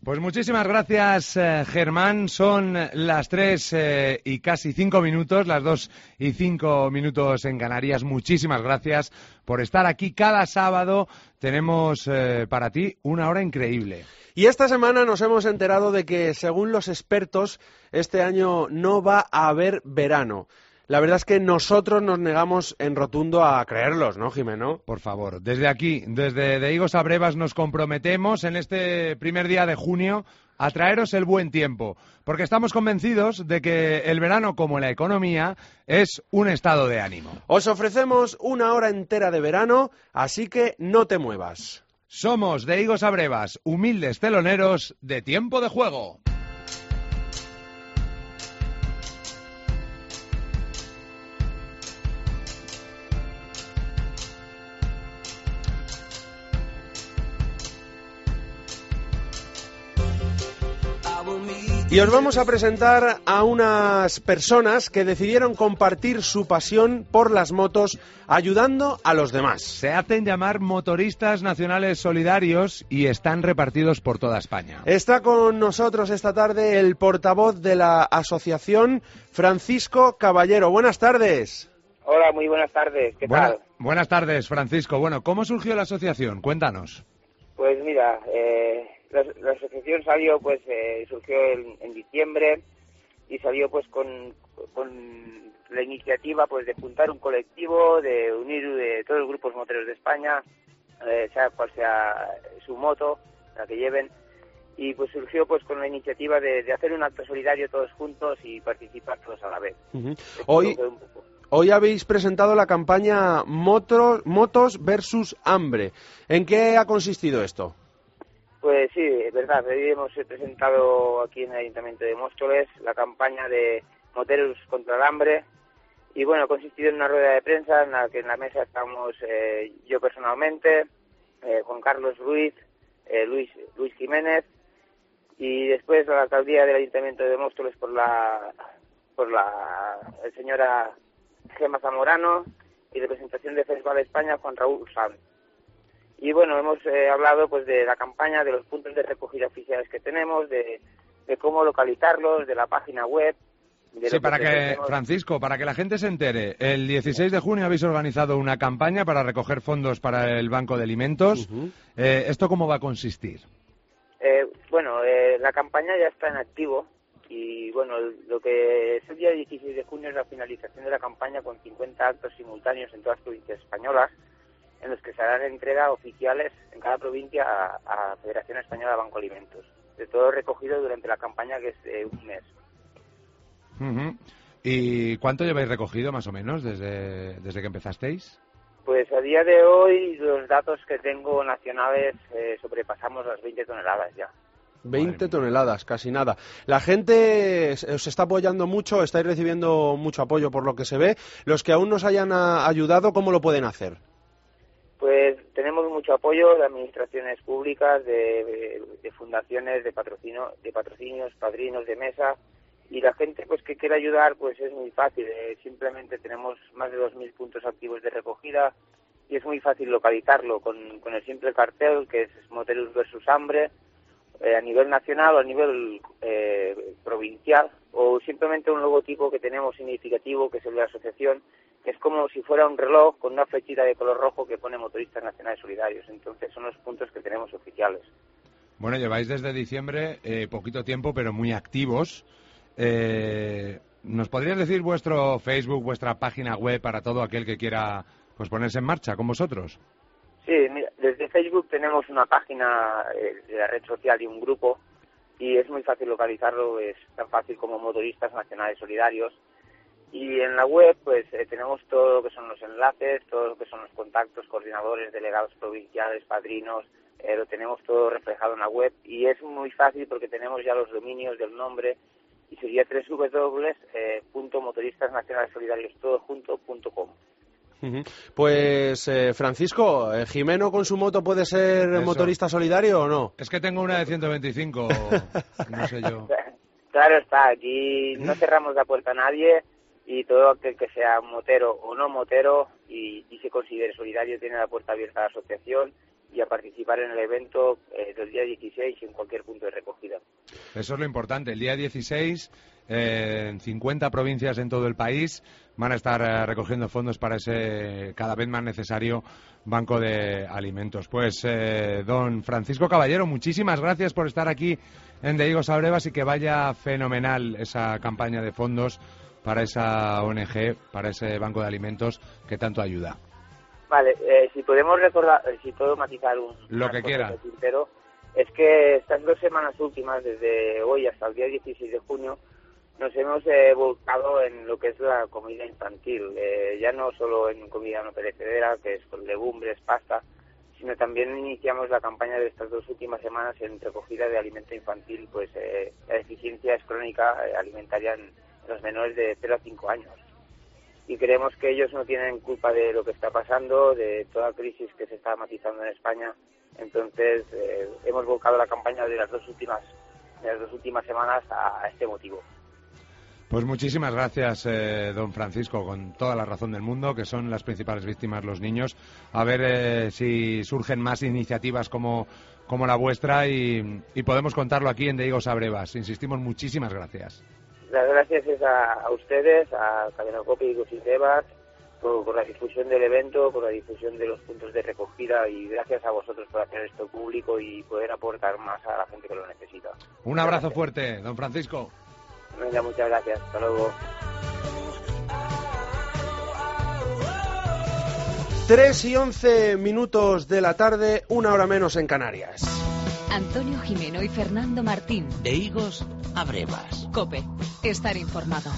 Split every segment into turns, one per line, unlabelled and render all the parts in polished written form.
Pues muchísimas gracias, Germán. Son las 3 y casi 5 minutos, las 2 y 5 minutos en Canarias. Muchísimas gracias por estar aquí cada sábado. Tenemos para ti una hora increíble.
Y esta semana nos hemos enterado de que, según los expertos, este año no va a haber verano. La verdad es que nosotros nos negamos en rotundo a creerlos, ¿no, Jimeno?
Por favor, desde aquí, desde De Higos a Brevas, nos comprometemos en este primer día de junio a traeros el buen tiempo, porque estamos convencidos de que el verano, como la economía, es un estado de ánimo.
Os ofrecemos una hora entera de verano, así que no te muevas.
Somos De Higos a Brevas, humildes teloneros de Tiempo de Juego.
Y os vamos a presentar a unas personas que decidieron compartir su pasión por las motos ayudando a los demás.
Se hacen llamar motoristas nacionales solidarios y están repartidos por toda España.
Está con nosotros esta tarde el portavoz de la asociación, Francisco Caballero. Buenas tardes.
Hola, muy buenas tardes. ¿Qué tal?
Buenas tardes, Francisco. Bueno, ¿cómo surgió la asociación? Cuéntanos.
Pues mira, la asociación salió, surgió en diciembre y salió pues con la iniciativa pues de juntar un colectivo, de unir de todos los grupos moteros de España, sea cual sea su moto, la que lleven, y pues surgió pues con la iniciativa de hacer un acto solidario todos juntos y participar todos a la vez.
Hoy habéis presentado la campaña Motos versus Hambre. ¿En qué ha consistido esto?
Pues sí, es verdad. Hoy hemos presentado aquí en el Ayuntamiento de Móstoles la campaña de Moteros contra el Hambre. Y bueno, ha consistido en una rueda de prensa en la que en la mesa estamos yo personalmente, Juan Carlos Ruiz, Luis Jiménez, y después la alcaldía del Ayuntamiento de Móstoles por la señora Gemma Zamorano, y representación de Festival de España, Juan Raúl Sanz. Y bueno, hemos hablado pues de la campaña, de los puntos de recogida oficiales que tenemos, de cómo localizarlos, de la página web.
Sí, Francisco, para que la gente se entere, el 16 de junio habéis organizado una campaña para recoger fondos para el Banco de Alimentos. ¿Esto cómo va a consistir?
La campaña ya está en activo. Y bueno, lo que es el día 16 de junio es la finalización de la campaña con 50 actos simultáneos en todas las provincias españolas, en los que se harán entrega oficiales en cada provincia a la Federación Española de Banco Alimentos. De todo recogido durante la campaña, que es un mes.
¿Y cuánto lleváis recogido más o menos desde que empezasteis?
Pues a día de hoy los datos que tengo nacionales sobrepasamos las 20 toneladas ya.
20 toneladas, casi nada. La gente os está apoyando mucho, estáis recibiendo mucho apoyo por lo que se ve. Los que aún nos hayan ayudado, ¿cómo lo pueden hacer?
Pues tenemos mucho apoyo de administraciones públicas, de fundaciones, de patrocinios, padrinos de mesa, y la gente pues que quiere ayudar pues es muy fácil. Simplemente tenemos más de 2.000 puntos activos de recogida y es muy fácil localizarlo con el simple cartel que es Moteros versus Hambre. A nivel nacional o a nivel provincial, o simplemente un logotipo que tenemos significativo, que es el de la asociación, que es como si fuera un reloj con una flechita de color rojo que pone Motoristas Nacionales Solidarios. Entonces son los puntos que tenemos oficiales.
Bueno, lleváis desde diciembre poquito tiempo, pero muy activos. ¿Nos podrías decir vuestro Facebook, vuestra página web para todo aquel que quiera pues ponerse en marcha con vosotros?
Sí, mira, desde Facebook tenemos una página de la red social y un grupo, y es muy fácil localizarlo, es tan fácil como Motoristas Nacionales Solidarios. Y en la web pues tenemos todo lo que son los enlaces, todo lo que son los contactos, coordinadores, delegados provinciales, padrinos, lo tenemos todo reflejado en la web, y es muy fácil porque tenemos ya los dominios del nombre, y sería www.motoristasnacionalesolidarios.com.
Pues Francisco, ¿Jimeno con su moto puede ser motorista solidario o no?
Es que tengo una de 125, no sé yo.
Claro está, aquí no cerramos la puerta a nadie, y todo aquel que sea motero o no motero y se considere solidario tiene la puerta abierta a la asociación y a participar en el evento del día 16 en cualquier punto de recogida.
Eso es lo importante. El día 16, en 50 provincias en todo el país, van a estar recogiendo fondos para ese cada vez más necesario banco de alimentos. Pues, don Francisco Caballero, muchísimas gracias por estar aquí en De Higos a Brevas y que vaya fenomenal esa campaña de fondos para esa ONG, para ese banco de alimentos que tanto ayuda.
Vale, si podemos recordar, si puedo matizar
lo que quiera.
Pero es que estas 2 semanas últimas, desde hoy hasta el día 16 de junio, nos hemos volcado en lo que es la comida infantil, ya no solo en comida no perecedera, que es con legumbres, pasta, sino también iniciamos la campaña de estas 2 últimas semanas en recogida de alimento infantil, pues la deficiencia es crónica alimentaria en los menores de 0 a 5 años. Y creemos que ellos no tienen culpa de lo que está pasando, de toda crisis que se está matizando en España. Entonces hemos volcado la campaña de las dos últimas semanas a este motivo.
Pues muchísimas gracias, don Francisco, con toda la razón del mundo, que son las principales víctimas los niños. A ver si surgen más iniciativas como la vuestra y podemos contarlo aquí en De Higos a Brevas. Insistimos, muchísimas gracias.
Las gracias es a ustedes, a Cadena COPE y Higos y Brevas, por la difusión del evento, por la difusión de los puntos de recogida, y gracias a vosotros por hacer esto público y poder aportar más a la gente que lo necesita.
Un abrazo fuerte, don Francisco.
Venga, muchas gracias. Hasta luego.
3:11 de la tarde, 1 hora menos en Canarias.
Antonio Jimeno y Fernando Martín.
De Higos a Brevas.
COPE. Estar informado.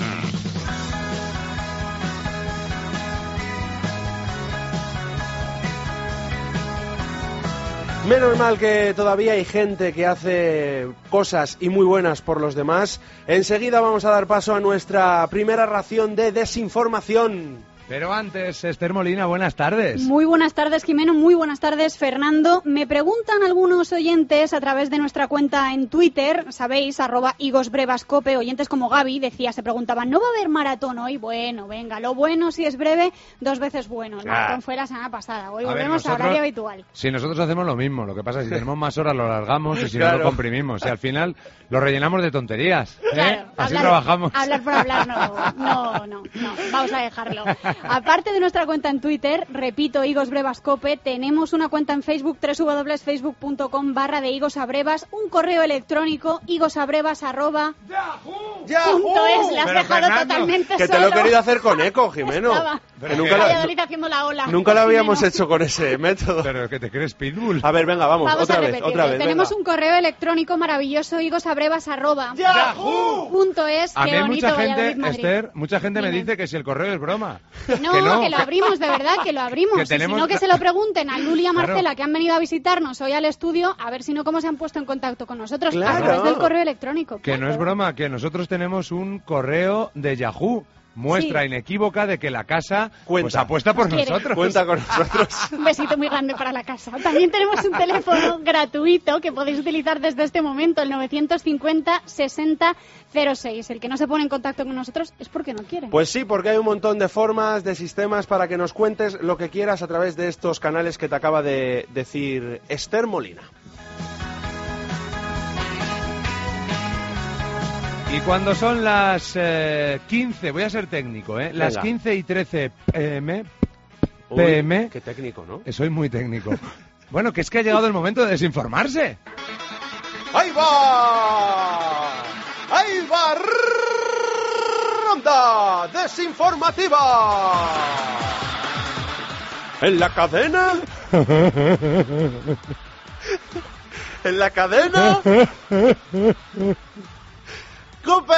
Menos mal que todavía hay gente que hace cosas y muy buenas por los demás. Enseguida vamos a dar paso a nuestra primera ración de desinformación.
Pero antes, Esther Molina, buenas tardes.
Muy buenas tardes, Jimeno, muy buenas tardes, Fernando. Me preguntan algunos oyentes a través de nuestra cuenta en Twitter, sabéis, @higosbrevascope, oyentes como Gaby, se preguntaban, ¿no va a haber maratón hoy? Bueno, venga, lo bueno si es breve, 2 veces bueno. El maratón fue la semana pasada, hoy volvemos a horario habitual.
Si nosotros hacemos lo mismo, lo que pasa es que si tenemos más horas lo alargamos y si no lo comprimimos. Y al final lo rellenamos de tonterías.
Claro,
así trabajamos.
Hablar por hablar no, vamos a dejarlo. Aparte de nuestra cuenta en Twitter, repito, Higos Brevas Cope, tenemos una cuenta en Facebook, www.facebook.com/de Higos a Brevas, un correo electrónico, higosabrevas@yahoo.es. Le has dejado
Fernando,
totalmente
que
solo.
te lo he querido hacer con eco, Jimeno.
Pero
Haciendo la ola.
Nunca lo habíamos hecho con ese método.
Pero que te crees Pitbull.
A ver, venga, vamos
a
otra vez.
Tenemos
venga.
un correo electrónico maravilloso, higosabrevas@yahoo.es.
A mí
Qué bonito,
mucha gente,
Valladolid, Madrid.
Esther, mucha gente me
Dime.
dice que si el correo es broma.
No, que lo abrimos, de verdad, que lo abrimos.
Que
Y
tenemos-
si no, que se lo pregunten a Luli y a Marcela,
Claro.
que han venido a visitarnos hoy al estudio, a ver si no, cómo se han puesto en contacto con nosotros a
Claro.
través del correo electrónico.
Que no es broma, que nosotros tenemos un correo de Yahoo. Muestra
Sí.
inequívoca de que la casa
Cuenta.
pues apuesta por
Nos quiere.
nosotros.
Cuenta con nosotros.
Un besito muy grande para la casa. También tenemos un teléfono gratuito que podéis utilizar desde este momento, el 950-60-06. El que no se pone en contacto con nosotros es porque no quiere.
Pues sí, porque hay un montón de formas, de sistemas para que nos cuentes lo que quieras a través de estos canales que te acaba de decir Esther Molina.
Y cuando son las 15, voy a ser técnico, las
Venga.
15:13 PM,
Uy, qué técnico, ¿no?
soy muy técnico. Bueno, que es que ha llegado el momento de desinformarse.
¡Ahí va! ¡Ahí va! ¡Ronda desinformativa! ¿En la cadena? ¿En la cadena? ¡Cope!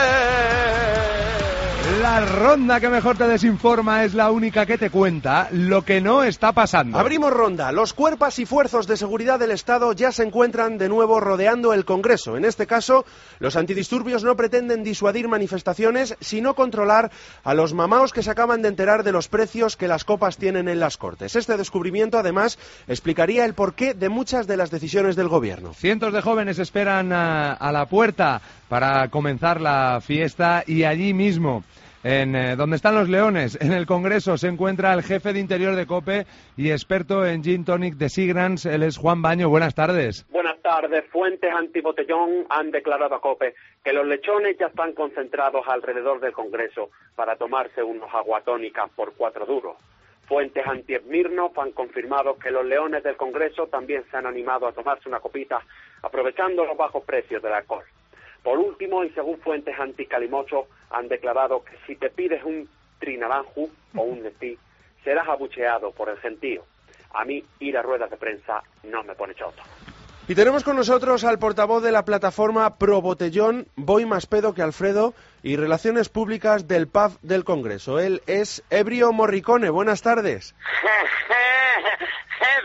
La ronda que mejor te desinforma es la única que te cuenta lo que no está pasando.
Abrimos ronda. Los cuerpos y fuerzas de seguridad del Estado ya se encuentran de nuevo rodeando el Congreso. En este caso, los antidisturbios no pretenden disuadir manifestaciones, sino controlar a los mamaos que se acaban de enterar de los precios que las copas tienen en las Cortes. Este descubrimiento, además, explicaría el porqué de muchas de las decisiones del Gobierno.
Cientos de jóvenes esperan a la puerta para comenzar la fiesta y allí mismo, en donde están los leones, en el Congreso, se encuentra el jefe de Interior de COPE y experto en Gin Tonic de Sigrans, él es Juan Baño. Buenas tardes.
Buenas tardes. tardes. Fuentes antibotellón han declarado a COPE que los lechones ya están concentrados alrededor del Congreso para tomarse unos aguatónicas por 4 duros. Fuentes anti-Smirnoff han confirmado que los leones del Congreso también se han animado a tomarse una copita, aprovechando los bajos precios del alcohol. Por último, y según fuentes anti-Calimocho, han declarado que si te pides un trinaranju o un Nestí, serás abucheado por el gentío. A mí, ir a ruedas de prensa no me pone choto.
Y tenemos con nosotros al portavoz de la plataforma Pro Botellón, Voy más pedo que Alfredo, y Relaciones Públicas del PAF del Congreso. Él es Ebrio Morricone. Buenas tardes.
¿Qué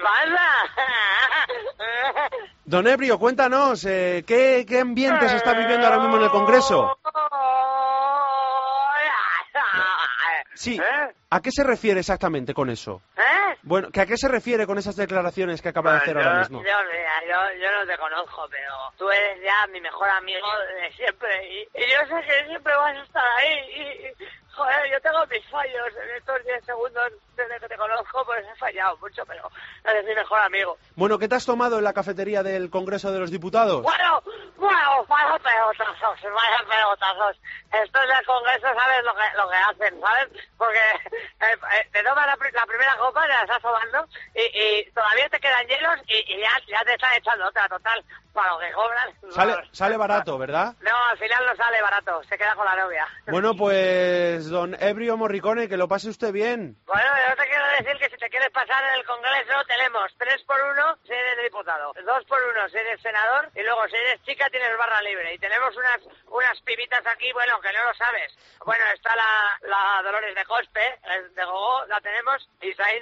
pasa?
Don Ebrio, cuéntanos, ¿qué ambiente se está viviendo ahora mismo en el Congreso? Sí, ¿a qué se refiere exactamente con eso? Bueno, ¿a qué se refiere con esas declaraciones que acaba de hacer ahora mismo?
Yo no te conozco, pero tú eres ya mi mejor amigo de siempre y yo sé que siempre vas a estar ahí joder, yo tengo mis fallos en estos 10 segundos desde que te conozco, pues he fallado mucho, pero eres mi mejor amigo.
Bueno, ¿qué te has tomado en la cafetería del Congreso de los Diputados?
Bueno, vaya pelotazos. Estos del Congreso sabes lo que hacen, ¿sabes? Porque te tomas la primera copa, te la estás tomando y todavía te quedan hielos y ya te están echando otra, total, para lo que cobran.
Sale barato, ¿verdad?
No, al final no sale barato, se queda con la novia.
Bueno, pues, don Ebrio Morricone, que lo pase usted bien.
Bueno, yo te quiero decir que si te quieres pasar en el Congreso, tenemos 3x1 si eres diputado, 2x1 si eres senador, y luego si eres chica tienes barra libre. Y tenemos unas pibitas aquí, bueno, que no lo sabes. Bueno, está la Dolores de Cospe, de Gogó, la tenemos, y Sainz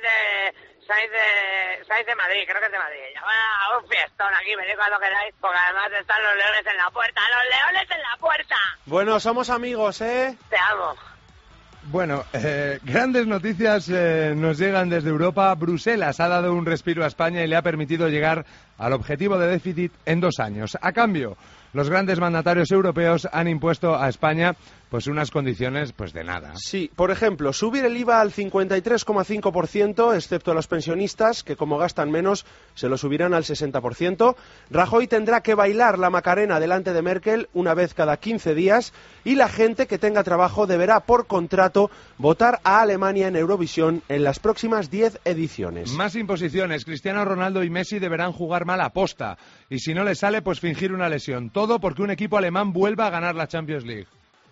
de Madrid, creo que es de Madrid. A un fiestón aquí, venid cuando queráis, porque además están los leones en la puerta. ¡Los leones en la puerta!
Bueno, somos amigos, ¿eh?
Te amo.
Bueno, grandes noticias nos llegan desde Europa. Bruselas ha dado un respiro a España y le ha permitido llegar al objetivo de déficit en 2 años. A cambio, los grandes mandatarios europeos han impuesto a España pues unas condiciones pues de nada.
Sí, por ejemplo, subir el IVA al 53,5%, excepto a los pensionistas, que como gastan menos, se lo subirán al 60%. Rajoy tendrá que bailar la Macarena delante de Merkel una vez cada 15 días y la gente que tenga trabajo deberá, por contrato, votar a Alemania en Eurovisión en las próximas 10 ediciones.
Más imposiciones. Cristiano Ronaldo y Messi deberán jugar mal a posta y si no les sale, pues fingir una lesión. Todo porque un equipo alemán vuelva a ganar la Champions League.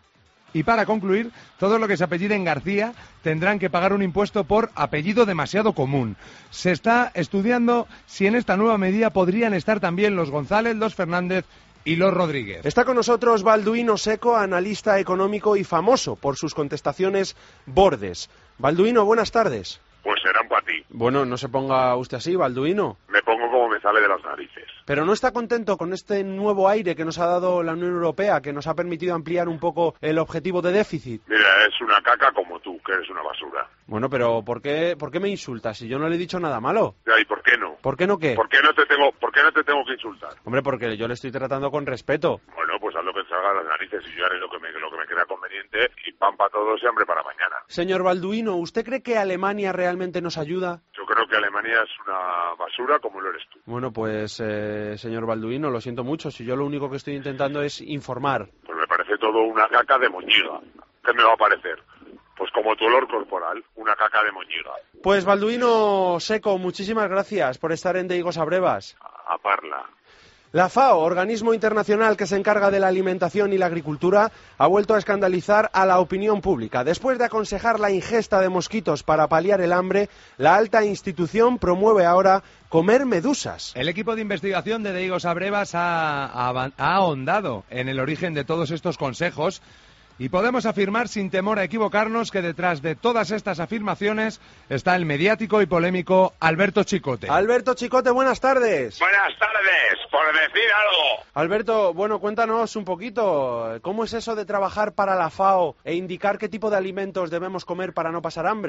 Y para concluir, todos los que se apelliden García tendrán que pagar un impuesto por apellido demasiado común. Se está estudiando si en esta nueva medida podrían estar también los González, los Fernández y los Rodríguez.
Está con nosotros Balduino Seco, analista económico y famoso por sus contestaciones bordes. Balduino, buenas tardes.
Pues serán para ti.
Bueno, no se ponga usted así, Balduino.
Me pongo como me sale de las narices.
Pero ¿no está contento con este nuevo aire que nos ha dado la Unión Europea, que nos ha permitido ampliar un poco el objetivo de déficit?
Mira, es una caca como tú, que eres una basura.
Bueno, pero ¿por qué me insultas? Si yo no le he dicho nada malo.
Ya, ¿y por qué no?
¿Por qué no qué?
¿Por qué no te tengo que insultar?
Hombre, porque yo le estoy tratando con respeto.
Bueno, pues haz lo que te salga de las narices y yo haré lo que me crea conveniente y pan para todos y hambre para mañana.
Señor Balduino, ¿usted cree que Alemania realmente nos ayuda?
Yo creo que Alemania es una basura como lo eres tú.
Bueno, pues, señor Balduino, lo siento mucho. Si yo lo único que estoy intentando es informar.
Pues me parece todo una caca de moñiga. ¿Qué me va a parecer? Pues como tu olor corporal, una caca de moñiga.
Pues Balduino Seco, muchísimas gracias por estar en De Higos a Brevas.
A parla.
La FAO, organismo internacional que se encarga de la alimentación y la agricultura, ha vuelto a escandalizar a la opinión pública. Después de aconsejar la ingesta de mosquitos para paliar el hambre, la alta institución promueve ahora comer medusas.
El equipo de investigación de Higos a Brevas ha ahondado en el origen de todos estos consejos y podemos afirmar sin temor a equivocarnos que detrás de todas estas afirmaciones está el mediático y polémico Alberto Chicote.
Alberto Chicote, buenas tardes.
Buenas tardes, por decir algo.
Alberto, bueno, cuéntanos un poquito, ¿cómo es eso de trabajar para la FAO e indicar qué tipo de alimentos debemos comer para no pasar hambre?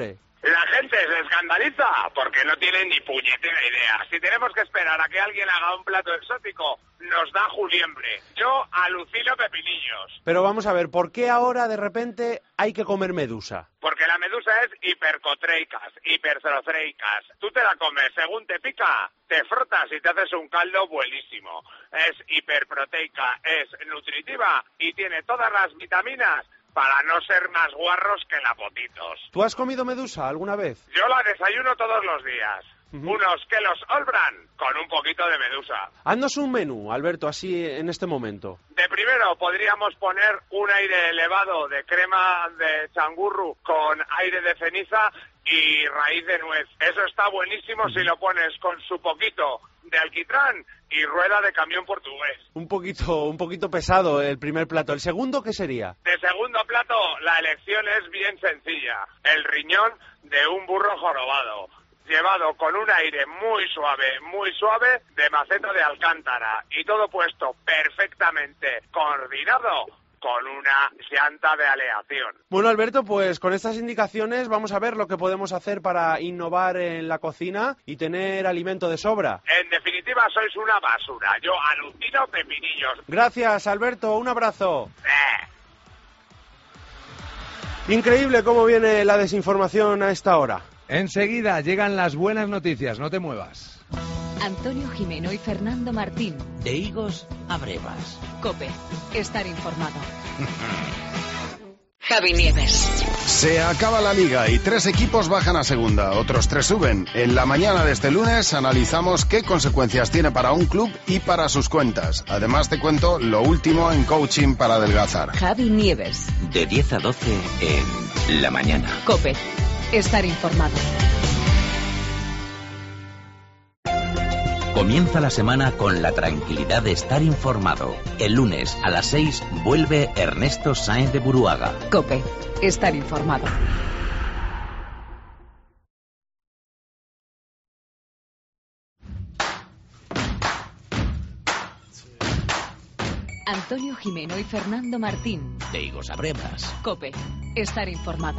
La gente se escandaliza porque no tiene ni puñetera idea. Si tenemos que esperar a que alguien haga un plato exótico, nos da juliembre. Yo alucino pepinillos.
Pero vamos a ver, ¿por qué ahora de repente hay que comer medusa?
Porque la medusa es hipercotreicas, hipercrotreicas. Tú te la comes según te pica, te frotas y te haces un caldo buenísimo. Es hiperproteica, es nutritiva y tiene todas las vitaminas para no ser más guarros que lapotitos.
¿Tú has comido medusa alguna vez?
Yo la desayuno todos los días. Unos Kelos Olbran con un poquito de medusa.
Haznos un menú, Alberto, así en este momento.
De primero podríamos poner un aire elevado de crema de changurru con aire de ceniza y raíz de nuez. Eso está buenísimo si lo pones con su poquito de alquitrán y rueda de camión portugués.
Un poquito pesado el primer plato. ¿El segundo qué sería?
De segundo plato, la elección es bien sencilla. El riñón de un burro jorobado, llevado con un aire muy suave, de maceta de alcántara, y todo puesto perfectamente coordinado con una llanta de aleación.
Bueno, Alberto, pues con estas indicaciones vamos a ver lo que podemos hacer para innovar en la cocina y tener alimento de sobra.
En definitiva, sois una basura. Yo alucino pepinillos.
Gracias, Alberto. Un abrazo. Increíble cómo viene la desinformación a esta hora.
Enseguida llegan las buenas noticias, no te muevas.
Antonio Jimeno y Fernando Martín.
De higos a brevas.
COPE. Estar informado. Javi Nieves.
Se acaba la liga y 3 equipos bajan a segunda, otros 3 suben. En la mañana de este lunes analizamos qué consecuencias tiene para un club y para sus cuentas. Además te cuento lo último en coaching para adelgazar.
Javi Nieves.
De 10 a 12 en La Mañana.
COPE. Estar informado.
Comienza la semana con la tranquilidad de estar informado. El lunes a las 6 vuelve Ernesto Sáenz de Buruaga.
COPE. Estar informado. Antonio Jimeno y Fernando Martín.
De higos a brevas.
COPE. Estar informado.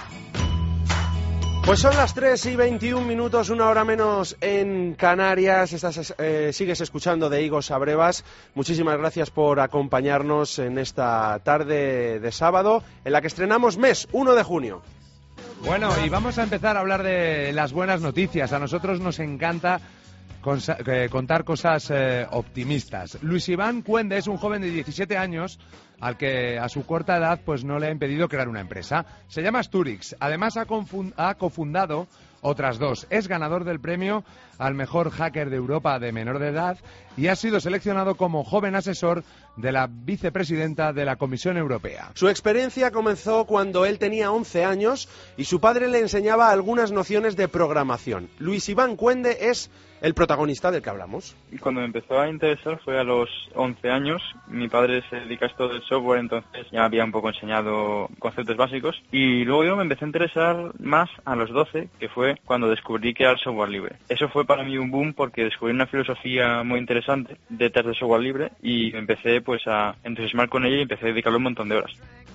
Pues son las 3:21, 1 hora menos en Canarias. Sigues escuchando de Higos a Brevas. Muchísimas gracias por acompañarnos en esta tarde de sábado, en la que estrenamos mes, 1 de junio.
Bueno, y vamos a empezar a hablar de las buenas noticias. A nosotros nos encanta contar cosas optimistas. Luis Iván Cuende es un joven de 17 años al que a su corta edad pues no le ha impedido crear una empresa. Se llama Asturix. Además ha cofundado otras 2. Es ganador del premio al mejor hacker de Europa de menor de edad y ha sido seleccionado como joven asesor de la vicepresidenta de la Comisión Europea.
Su experiencia comenzó cuando él tenía 11 años y su padre le enseñaba algunas nociones de programación. Luis Iván Cuende es el protagonista del que hablamos.
Y cuando me empezó a interesar fue a los 11 años. Mi padre se dedica a esto del software, entonces ya me había un poco enseñado conceptos básicos. Y luego yo me empecé a interesar más a los 12, que fue cuando descubrí que era el software libre. Eso fue para mí un boom porque descubrí una filosofía muy interesante detrás del software libre y me empecé pues a entusiasmar con ella y empecé a dedicarle un montón de horas.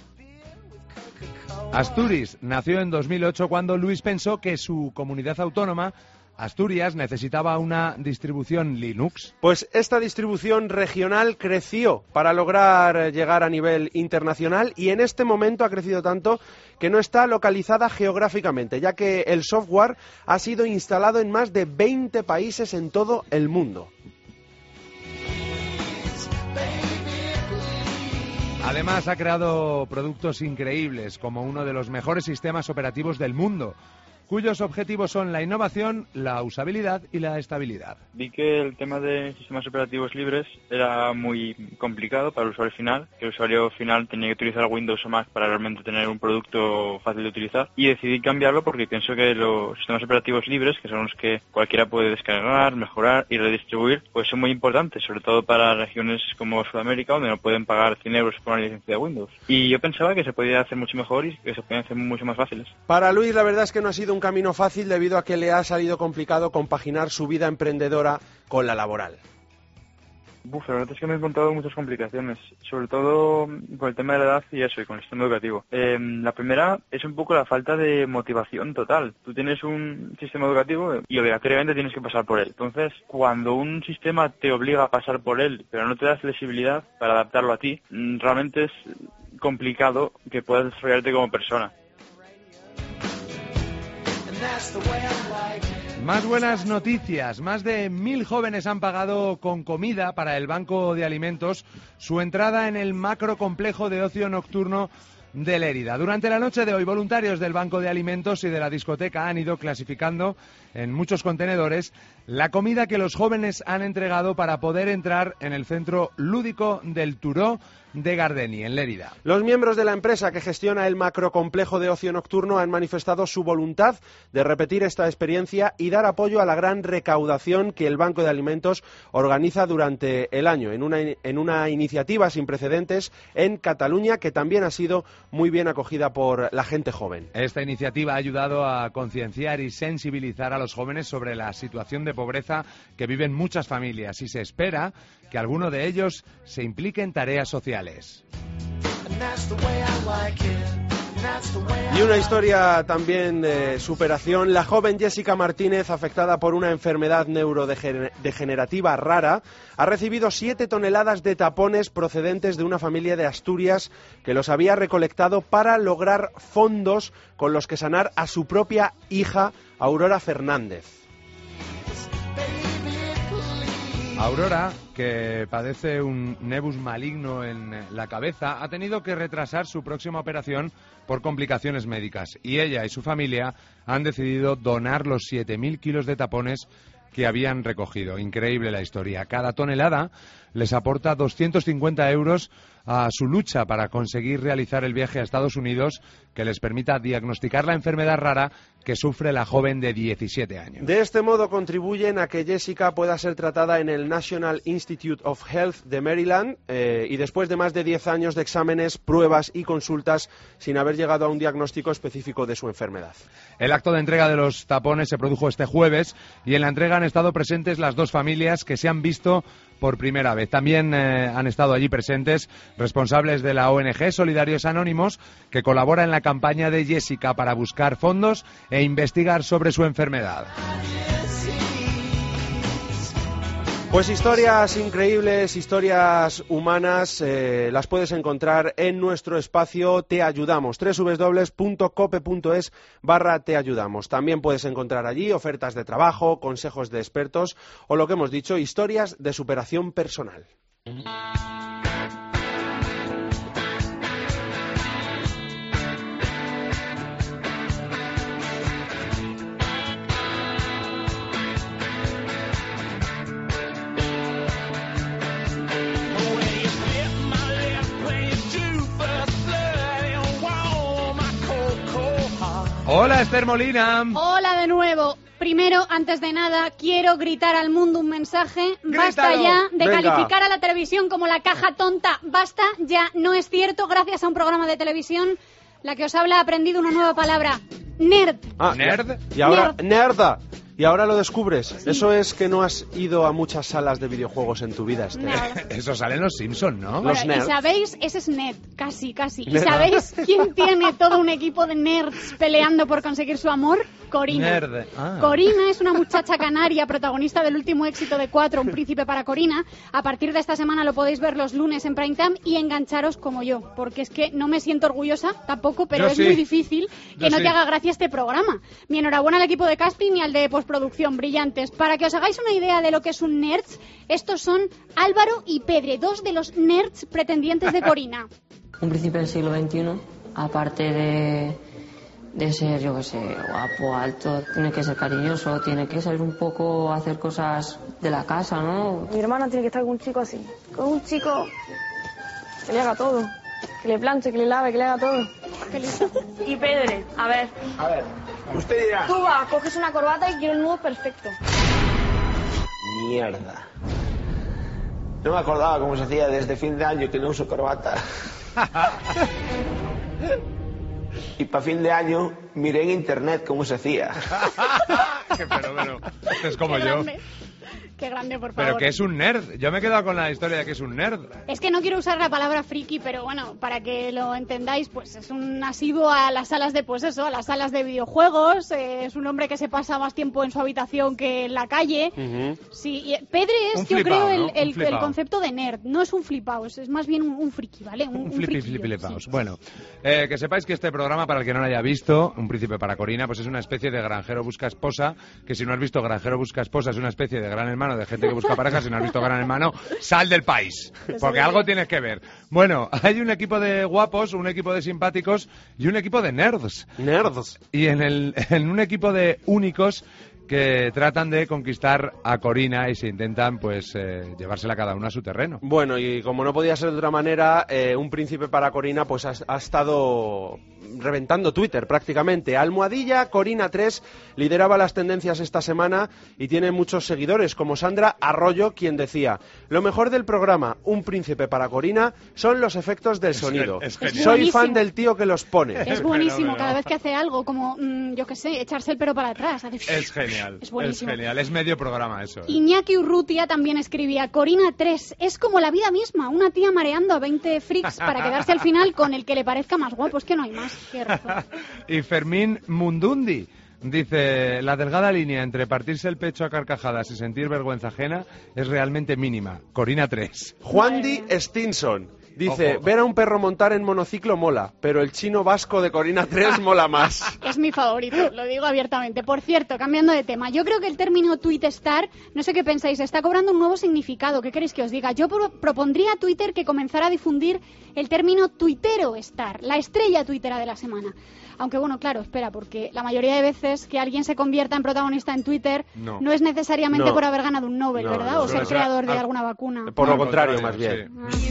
Asturix nació en 2008 cuando Luis pensó que su comunidad autónoma, Asturias, necesitaba una distribución Linux.
Pues esta distribución regional creció para lograr llegar a nivel internacional y en este momento ha crecido tanto que no está localizada geográficamente, ya que el software ha sido instalado en más de 20 países en todo el mundo.
Además ha creado productos increíbles como uno de los mejores sistemas operativos del mundo, cuyos objetivos son la innovación, la usabilidad y la estabilidad.
Vi que el tema de sistemas operativos libres era muy complicado para el usuario final, que el usuario final tenía que utilizar Windows o Mac para realmente tener un producto fácil de utilizar, y decidí cambiarlo porque pienso que los sistemas operativos libres, que son los que cualquiera puede descargar, mejorar y redistribuir, pues son muy importantes, sobre todo para regiones como Sudamérica, donde no pueden pagar 100 euros por una licencia de Windows. Y yo pensaba que se podía hacer mucho mejor y que se podían hacer mucho más fáciles.
Para Luis, la verdad es que no ha sido un camino fácil debido a que le ha salido complicado compaginar su vida emprendedora con la laboral.
La verdad es que me he encontrado muchas complicaciones, sobre todo con el tema de la edad y eso, y con el sistema educativo. La primera es un poco la falta de motivación total. Tú tienes un sistema educativo y obligatoriamente tienes que pasar por él. Entonces, cuando un sistema te obliga a pasar por él, pero no te da flexibilidad para adaptarlo a ti, realmente es complicado que puedas desarrollarte como persona.
Más buenas noticias. Más de 1.000 jóvenes han pagado con comida para el Banco de Alimentos su entrada en el macrocomplejo de ocio nocturno de Lérida. Durante la noche de hoy, voluntarios del Banco de Alimentos y de la discoteca han ido clasificando en muchos contenedores la comida que los jóvenes han entregado para poder entrar en el centro lúdico del Turó de Gardeny, en Lérida.
Los miembros de la empresa que gestiona el macrocomplejo de ocio nocturno han manifestado su voluntad de repetir esta experiencia y dar apoyo a la gran recaudación que el Banco de Alimentos organiza durante el año, en una iniciativa sin precedentes en Cataluña que también ha sido muy bien acogida por la gente joven.
Esta iniciativa ha ayudado a concienciar y sensibilizar a los jóvenes sobre la situación de pobreza que viven muchas familias y se espera que alguno de ellos se implique en tareas sociales.
Y una historia también de superación. La joven Jessica Martínez, afectada por una enfermedad neurodegenerativa rara, ha recibido 7 toneladas de tapones procedentes de una familia de Asturias que los había recolectado para lograr fondos con los que sanar a su propia hija, Aurora Fernández.
Aurora, que padece un nevus maligno en la cabeza, ha tenido que retrasar su próxima operación por complicaciones médicas y ella y su familia han decidido donar los 7.000 kilos de tapones que habían recogido. Increíble la historia. Cada tonelada les aporta 250 euros a su lucha para conseguir realizar el viaje a Estados Unidos que les permita diagnosticar la enfermedad rara que sufre la joven de 17 años.
De este modo contribuyen a que Jessica pueda ser tratada en el National Institute of Health de Maryland y después de más de 10 años de exámenes, pruebas y consultas sin haber llegado a un diagnóstico específico de su enfermedad.
El acto de entrega de los tapones se produjo este jueves y en la entrega han estado presentes las dos familias que se han visto por primera vez. También han estado allí presentes responsables de la ONG Solidarios Anónimos, que colabora en la campaña de Jessica para buscar fondos e investigar sobre su enfermedad.
Pues historias increíbles, historias humanas, las puedes encontrar en nuestro espacio Te Ayudamos, www.cope.es/Te Ayudamos. También puedes encontrar allí ofertas de trabajo, consejos de expertos o lo que hemos dicho, historias de superación personal.
Hola, Esther Molina.
Hola de nuevo. Primero, antes de nada, quiero gritar al mundo un mensaje.
¡Grítalo!
Basta ya de
Venga.
calificar a la televisión como la caja tonta. Basta ya. No es cierto. Gracias a un programa de televisión, la que os habla ha aprendido una nueva palabra. Nerd.
¿Nerd?
Y ahora,
Nerd.
nerda. Y ahora lo descubres. Sí. Eso es que no has ido a muchas salas de videojuegos en tu vida, Esther.
Eso sale en Los Simpson, ¿no?
Bueno, y sabéis, ese es Ned, casi. ¿Y sabéis quién tiene todo un equipo de nerds peleando por conseguir su amor? Corina.
Nerd. Ah.
Corina es una muchacha canaria, protagonista del último éxito de 4, Un príncipe para Corina. A partir de esta semana lo podéis ver los lunes en Prime Time y engancharos como yo, porque es que no me siento orgullosa tampoco, pero
Yo
es
sí.
muy difícil que
Yo
no
sí.
te haga gracia este programa. Mi enhorabuena al equipo de casting y al de postproducción, brillantes. Para que os hagáis una idea de lo que es un nerds, estos son Álvaro y Pedre, dos de los nerds pretendientes de Corina.
Un príncipe del siglo XXI, aparte de ser, yo qué sé, guapo, alto, tiene que ser cariñoso, tiene que saber un poco hacer cosas de la casa, ¿no?
Mi hermana tiene que estar con un chico así, con un chico que le haga todo, que le planche, que le lave, que le haga todo. Qué listo. Y Pedre, a ver,
usted dirá.
tú vas, coges una corbata y quiero el nudo perfecto.
Mierda. No me acordaba cómo se hacía desde fin de año que no uso corbata. Y para fin de año miré en internet cómo se hacía.
Qué fenómeno. Es como
Qué
yo.
grande. Qué grande, por favor.
Pero que es un nerd. Yo me he quedado con la historia de que es un nerd.
Es que no quiero usar la palabra friki, pero bueno, para que lo entendáis, pues es un asiduo a las salas de, pues eso, a las salas de videojuegos. Es un hombre que se pasa más tiempo en su habitación que en la calle. Sí, Pedre es, yo creo, ¿no? el concepto de nerd. No es un flipao, es más bien un friki, ¿vale? Un
flipaos. Sí. Bueno, que sepáis que este programa, para el que no lo haya visto, Un príncipe para Corina, pues es una especie de Granjero busca esposa, que si no has visto Granjero busca esposa, es una especie de Gran Hermano de gente que busca pareja. Si no has visto Gran Hermano, sal del país, porque algo tienes que ver. Bueno, hay un equipo de guapos, un equipo de simpáticos y un equipo de nerds. Y en un equipo de únicos que tratan de conquistar a Corina y se intentan, pues, llevársela cada uno a su terreno.
Bueno, y como no podía ser de otra manera, Un príncipe para Corina, pues ha estado reventando Twitter prácticamente. Almohadilla Corina 3 lideraba las tendencias esta semana y tiene muchos seguidores, como Sandra Arroyo, quien decía: lo mejor del programa Un príncipe para Corina son los efectos del sonido. Soy fan del tío que los pone.
Es buenísimo, cada vez que hace algo, como, yo qué sé, echarse el pelo para atrás.
Es genial, es buenísimo. Es genial, es medio programa eso.
Iñaki Urrutia también escribía: Corina 3 es como la vida misma, una tía mareando a 20 freaks para quedarse al final con el que le parezca más guapo. Es que no hay más. Qué razón.
Y Fermín Mundundi dice: la delgada línea entre partirse el pecho a carcajadas y sentir vergüenza ajena es realmente mínima. Corina 3.
Juan Di Stinson dice: ver a un perro montar en monociclo mola, pero el chino vasco de Corina 3 mola más.
Es mi favorito, lo digo abiertamente. Por cierto, cambiando de tema, yo creo que el término tuitestar, no sé qué pensáis, está cobrando un nuevo significado. ¿Qué queréis que os diga? Yo propondría a Twitter que comenzara a difundir el término tuiteroestar, la estrella tuitera de la semana. Aunque bueno, claro, espera, porque la mayoría de veces que alguien se convierta en protagonista en Twitter no es necesariamente por haber ganado un Nobel, ¿verdad? O ser creador de alguna vacuna.
Por lo contrario, más bien.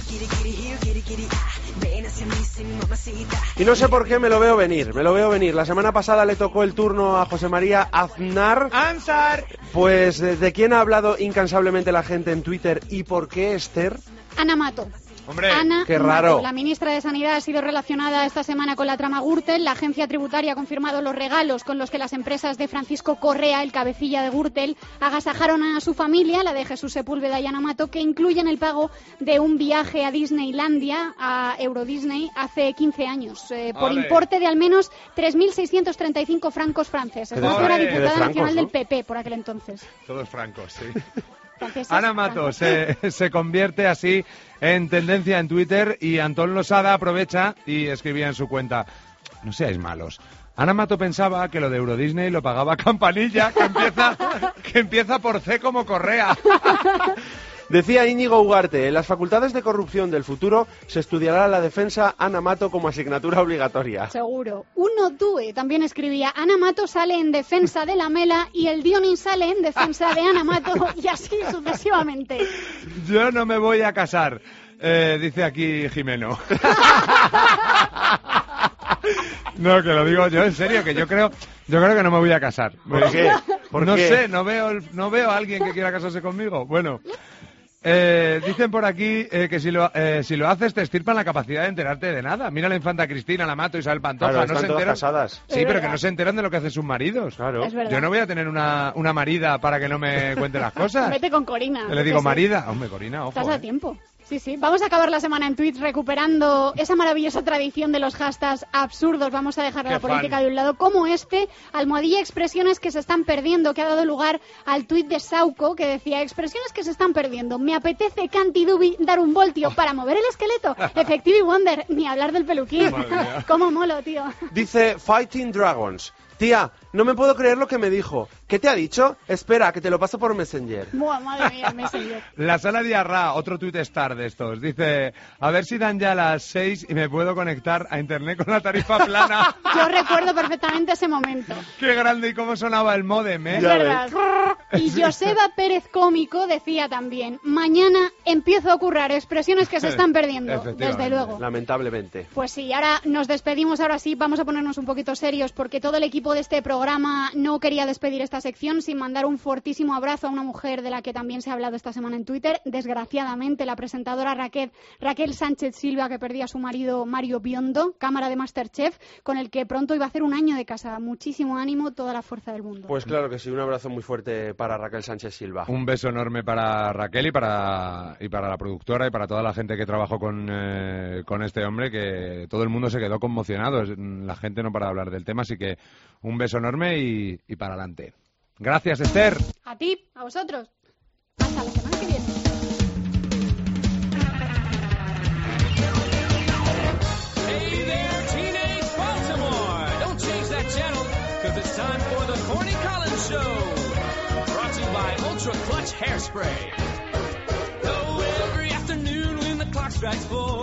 Y no sé por qué me lo veo venir. La semana pasada le tocó el turno a José María Aznar. Pues ¿de quién ha hablado incansablemente la gente en Twitter y por qué, Esther?
Ana Mato.
Hombre,
Ana
qué raro.
Mato, la ministra de Sanidad, ha sido relacionada esta semana con la trama Gürtel. La agencia tributaria ha confirmado los regalos con los que las empresas de Francisco Correa, el cabecilla de Gürtel, agasajaron a su familia, la de Jesús Sepúlveda y Ana Mato, que incluyen el pago de un viaje a Disneylandia, a Euro Disney, hace 15 años, por importe de al menos 3.635 francos franceses. Esto era diputada nacional del PP por aquel entonces.
Todos francos, sí. Ana Mato se convierte así en tendencia en Twitter y Antón Losada aprovecha y escribía en su cuenta: no seáis malos. Ana Mato pensaba que lo de Euro Disney lo pagaba Campanilla, que empieza por C como Correa.
Decía Íñigo Ugarte: en las facultades de corrupción del futuro se estudiará la defensa Ana Mato como asignatura obligatoria.
Seguro. Uno Due también escribía: Ana Mato sale en defensa de la Mela y el Dionin sale en defensa de Ana Mato, y así sucesivamente.
Yo no me voy a casar, dice aquí Jimeno. No, que lo digo yo en serio, que yo creo que no me voy a casar.
¿Por qué?
No sé, no veo a alguien que quiera casarse conmigo. Bueno, dicen por aquí que si lo haces te extirpan la capacidad de enterarte de nada. Mira la infanta Cristina, la Mato, Isabel Pantoja,
claro,
no se enteran.
Casadas.
Sí, pero que no se enteran de lo que hacen sus maridos.
Claro.
Yo no voy a tener una marida para que no me cuente las cosas.
Vete con Corina.
Le digo marida. Hombre, Corina, ojo.
Estás a tiempo. Sí, sí. Vamos a acabar la semana en Twitter recuperando esa maravillosa tradición de los hashtags absurdos. Vamos a dejar la política de un lado, como almohadilla expresiones que se están perdiendo, que ha dado lugar al tuit de Sauco, que decía: expresiones que se están perdiendo. Me apetece Cantidubi dar un voltio para mover el esqueleto. Effective Wonder, ni hablar del peluquín. Cómo molo, tío.
Dice Fighting Dragons: tía, no me puedo creer lo que me dijo. ¿Qué te ha dicho? Espera, que te lo paso por Messenger.
Buah, madre mía, Messenger.
La Sala Diarra, otro tuit star de estos, dice: a ver si dan ya las 6 y me puedo conectar a internet con la tarifa plana.
Yo recuerdo perfectamente ese momento.
Qué grande y cómo sonaba el módem, ¿eh?
Es verdad. Y Joseba Pérez Cómico decía también: mañana empiezo a currar expresiones que se están perdiendo, desde luego.
Lamentablemente.
Pues sí, ahora nos despedimos, ahora sí, vamos a ponernos un poquito serios, porque todo el equipo equipo de este programa no quería despedir esta sección sin mandar un fortísimo abrazo a una mujer de la que también se ha hablado esta semana en Twitter. Desgraciadamente, la presentadora Raquel Sánchez Silva, que perdía a su marido Mario Biondo, cámara de MasterChef, con el que pronto iba a hacer un año de casa. Muchísimo ánimo, toda la fuerza del mundo.
Pues claro que sí, un abrazo muy fuerte para Raquel Sánchez Silva.
Un beso enorme para Raquel y para la productora y para toda la gente que trabajó con este hombre, que todo el mundo se quedó conmocionado. La gente no para de hablar del tema, así que un beso enorme y para adelante. Gracias, Esther.
A ti, a vosotros. Hasta la semana que viene.
Hey there, teenage Baltimore. Don't change that channel, because it's time for the Corny Collins Show. Brought to you by Ultra Clutch Hairspray. Oh, every afternoon when the clock strikes 4.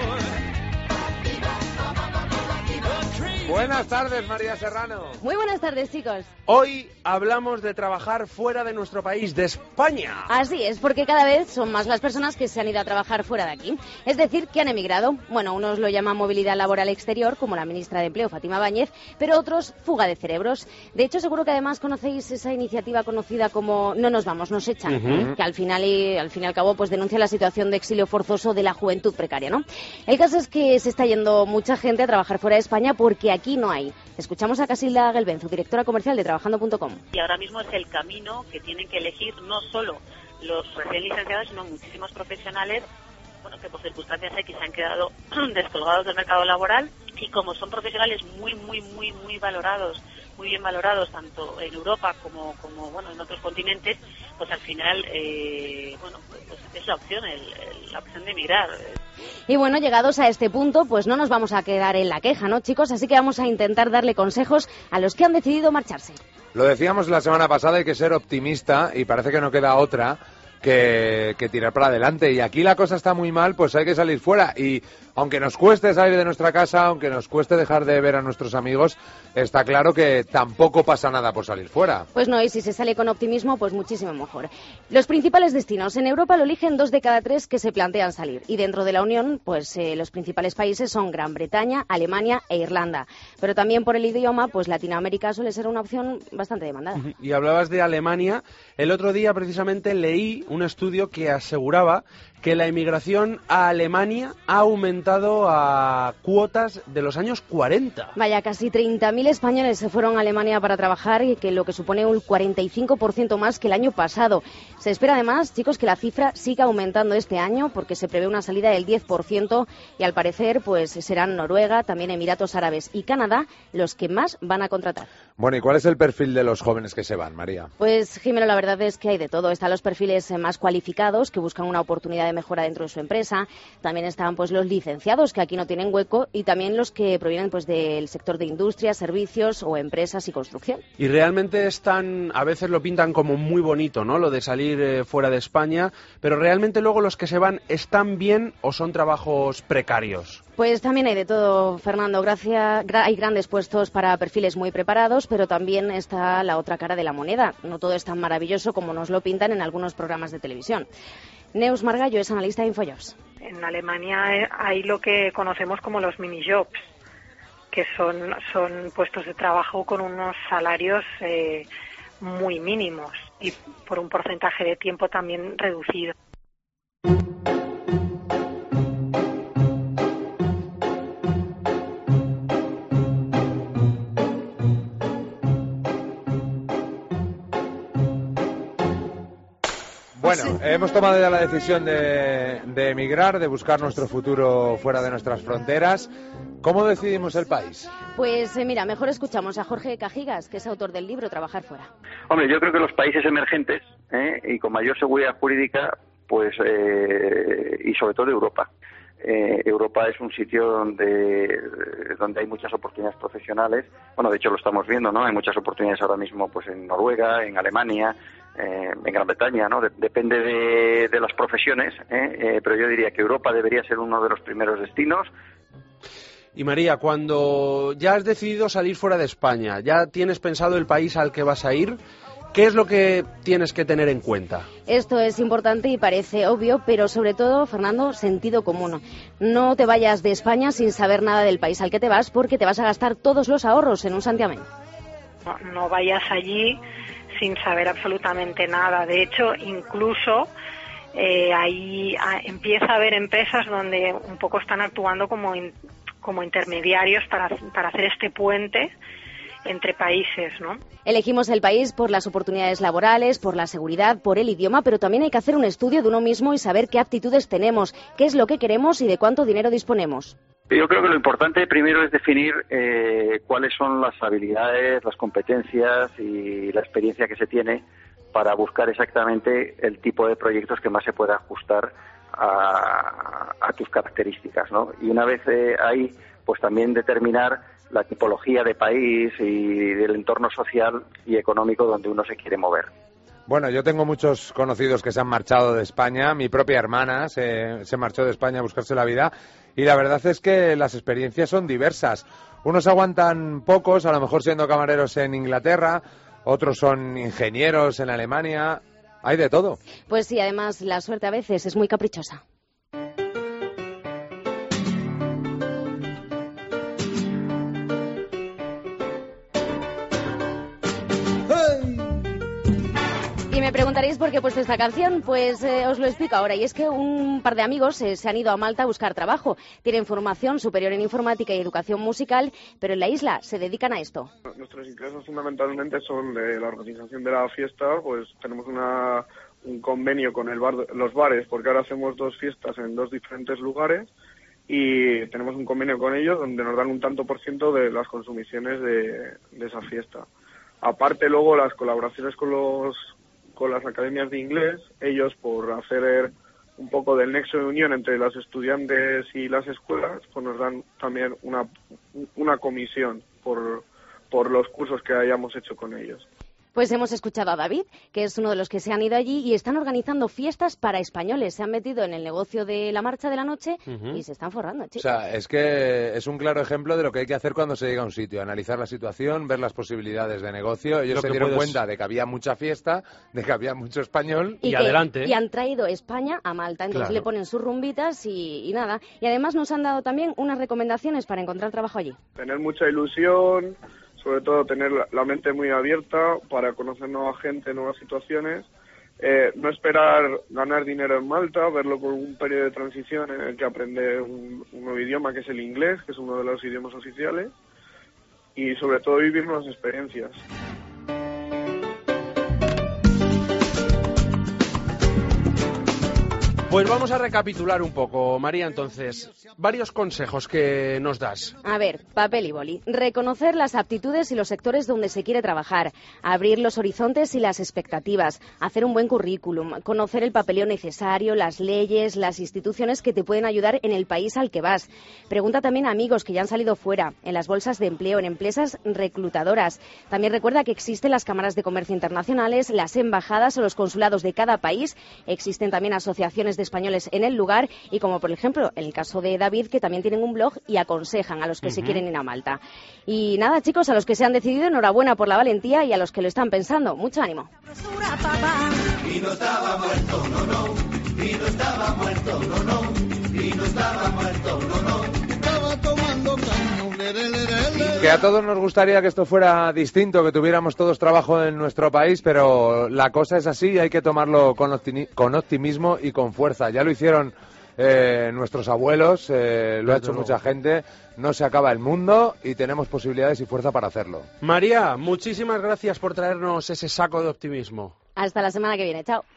Buenas tardes, María Serrano.
Muy buenas tardes, chicos.
Hoy hablamos de trabajar fuera de nuestro país, de España.
Así es, porque cada vez son más las personas que se han ido a trabajar fuera de aquí. Es decir, que han emigrado. Bueno, unos lo llaman movilidad laboral exterior, como la ministra de Empleo, Fátima Báñez, pero otros, fuga de cerebros. De hecho, seguro que además conocéis esa iniciativa conocida como No nos vamos, nos echan, que al fin y al cabo pues denuncia la situación de exilio forzoso de la juventud precaria, ¿no? El caso es que se está yendo mucha gente a trabajar fuera de España porque aquí no hay. Escuchamos a Casilda Gelbenzu, directora comercial de Trabajando.com.
Y ahora mismo es el camino que tienen que elegir no solo los recién licenciados, sino muchísimos profesionales, bueno, que por circunstancias X se han quedado descolgados del mercado laboral, y como son profesionales muy valorados, muy bien valorados tanto en Europa como bueno, en otros continentes, pues al final bueno, pues es la opción, la opción de emigrar.
Y bueno, llegados a este punto, pues no nos vamos a quedar en la queja, ¿no, chicos? Así que vamos a intentar darle consejos a los que han decidido marcharse.
Lo decíamos la semana pasada, hay que ser optimista y parece que no queda otra que tirar para adelante. Y aquí la cosa está muy mal, pues hay que salir fuera. Y aunque nos cueste salir de nuestra casa, aunque nos cueste dejar de ver a nuestros amigos, está claro que tampoco pasa nada por salir fuera.
Pues no, y si se sale con optimismo, pues muchísimo mejor. Los principales destinos en Europa lo eligen 2 de cada 3 que se plantean salir. Y dentro de la Unión, pues los principales países son Gran Bretaña, Alemania e Irlanda. Pero también por el idioma, pues Latinoamérica suele ser una opción bastante demandada.
Y hablabas de Alemania. El otro día precisamente leí un estudio que aseguraba que la emigración a Alemania ha aumentado a cuotas de los años 40.
Vaya, casi 30.000 españoles se fueron a Alemania para trabajar, y que lo que supone un 45% más que el año pasado. Se espera además, chicos, que la cifra siga aumentando este año, porque se prevé una salida del 10% y al parecer pues serán Noruega, también Emiratos Árabes y Canadá los que más van a contratar.
Bueno, ¿y cuál es el perfil de los jóvenes que se van, María?
Pues, Jimeno, la verdad es que hay de todo. Están los perfiles más cualificados, que buscan una oportunidad de mejora dentro de su empresa. También están pues los licenciados, que aquí no tienen hueco, y también los que provienen pues del sector de industria, servicios o empresas y construcción.
Y realmente a veces lo pintan como muy bonito, ¿no?, lo de salir fuera de España, pero realmente luego los que se van están bien o son trabajos precarios.
Pues también hay de todo, Fernando. Hay grandes puestos para perfiles muy preparados, pero también está la otra cara de la moneda. No todo es tan maravilloso como nos lo pintan en algunos programas de televisión. Neus Margallo es analista de Infojobs.
En Alemania hay lo que conocemos como los mini-jobs, que son puestos de trabajo con unos salarios muy mínimos y por un porcentaje de tiempo también reducido.
Bueno, hemos tomado ya la decisión de emigrar, de buscar nuestro futuro fuera de nuestras fronteras. ¿Cómo decidimos el país?
Pues mira, mejor escuchamos a Jorge Cajigas, que es autor del libro Trabajar fuera.
Hombre, yo creo que los países emergentes y con mayor seguridad jurídica, pues y sobre todo Europa. Europa es un sitio donde hay muchas oportunidades profesionales. Bueno, de hecho lo estamos viendo, ¿no? Hay muchas oportunidades ahora mismo, pues en Noruega, en Alemania, en Gran Bretaña, ¿no? Depende de las profesiones, pero yo diría que Europa debería ser uno de los primeros destinos.
Y María, cuando ya has decidido salir fuera de España, ya tienes pensado el país al que vas a ir, ¿qué es lo que tienes que tener en cuenta?
Esto es importante y parece obvio, pero sobre todo, Fernando, sentido común. No te vayas de España sin saber nada del país al que te vas, porque te vas a gastar todos los ahorros en un santiamén.
No vayas allí sin saber absolutamente nada. De hecho, incluso ahí empieza a haber empresas donde un poco están actuando como intermediarios para hacer este puente entre países, ¿no?
Elegimos el país por las oportunidades laborales, por la seguridad, por el idioma, pero también hay que hacer un estudio de uno mismo y saber qué aptitudes tenemos, qué es lo que queremos y de cuánto dinero disponemos.
Yo creo que lo importante primero es definir cuáles son las habilidades, las competencias y la experiencia que se tiene para buscar exactamente el tipo de proyectos que más se pueda ajustar a tus características, ¿no? Y una vez ahí, pues también determinar la tipología de país y del entorno social y económico donde uno se quiere mover.
Bueno, yo tengo muchos conocidos que se han marchado de España. Mi propia hermana se marchó de España a buscarse la vida y la verdad es que las experiencias son diversas. Unos aguantan pocos, a lo mejor siendo camareros en Inglaterra, otros son ingenieros en Alemania. Hay de todo.
Pues sí, además la suerte a veces es muy caprichosa. Y me preguntaréis por qué he puesto esta canción, pues os lo explico ahora. Y es que un par de amigos se han ido a Malta a buscar trabajo. Tienen formación superior en informática y educación musical, pero en la isla se dedican a esto.
Nuestros ingresos fundamentalmente son de la organización de la fiesta, pues tenemos un convenio con los bares, porque ahora hacemos 2 fiestas en 2 diferentes lugares y tenemos un convenio con ellos donde nos dan un tanto por ciento de las consumiciones de esa fiesta. Aparte luego las colaboraciones con las academias de inglés, ellos por hacer un poco del nexo de unión entre los estudiantes y las escuelas, pues nos dan también una comisión por los cursos que hayamos hecho con ellos.
Pues hemos escuchado a David, que es uno de los que se han ido allí y están organizando fiestas para españoles. Se han metido en el negocio de la marcha de la noche y se están forrando, chicos.
O sea, es que es un claro ejemplo de lo que hay que hacer cuando se llega a un sitio. Analizar la situación, ver las posibilidades de negocio. Ellos se dieron cuenta de que había mucha fiesta, de que había mucho español.
Y
adelante.
Y han traído España a Malta. Entonces le ponen sus rumbitas y nada. Y además nos han dado también unas recomendaciones para encontrar trabajo allí.
Tener mucha ilusión, sobre todo tener la mente muy abierta para conocer nueva gente, nuevas situaciones, no esperar ganar dinero en Malta, verlo como un periodo de transición en el que aprender un nuevo idioma que es el inglés, que es uno de los idiomas oficiales, y sobre todo vivir nuevas experiencias.
Pues vamos a recapitular un poco, María, entonces, varios consejos que nos das.
A ver, papel y boli. Reconocer las aptitudes y los sectores donde se quiere trabajar, abrir los horizontes y las expectativas, hacer un buen currículum, conocer el papeleo necesario, las leyes, las instituciones que te pueden ayudar en el país al que vas. Pregunta también a amigos que ya han salido fuera, en las bolsas de empleo, en empresas reclutadoras. También recuerda que existen las cámaras de comercio internacionales, las embajadas o los consulados de cada país. Existen también asociaciones de españoles en el lugar y como por ejemplo en el caso de David, que también tienen un blog y aconsejan a los que se quieren ir a Malta. Y nada, chicos, a los que se han decidido, enhorabuena por la valentía y a los que lo están pensando, mucho ánimo.
Y no estaba muerto, no, no. Y no estaba muerto, no, no. Y no estaba muerto, no, no. Estaba tomando caño.
Que a todos nos gustaría que esto fuera distinto, que tuviéramos todos trabajo en nuestro país, pero la cosa es así y hay que tomarlo con optimismo y con fuerza. Ya lo hicieron nuestros abuelos, lo ha hecho mucha gente. No se acaba el mundo y tenemos posibilidades y fuerza para hacerlo.
María, muchísimas gracias por traernos ese saco de optimismo.
Hasta la semana que viene, chao.